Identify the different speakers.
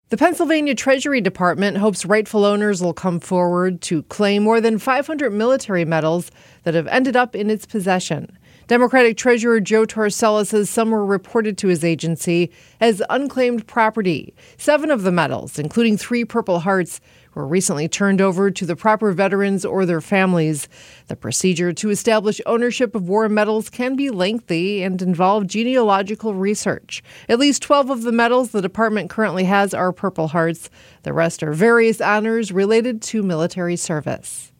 Speaker 1: The Pennsylvania Treasury Department hopes rightful owners will come forward to claim more than 500 military medals that have ended up in its possession. Democratic Treasurer Joe Torcella says some were reported to his agency as unclaimed property. 7 of the medals, including 3 Purple Hearts, were recently turned over to the proper veterans or their families. The procedure to establish ownership of war medals can be lengthy and involve genealogical research. At least 12 of the medals the department currently has are Purple Hearts. The rest are various honors related to military service.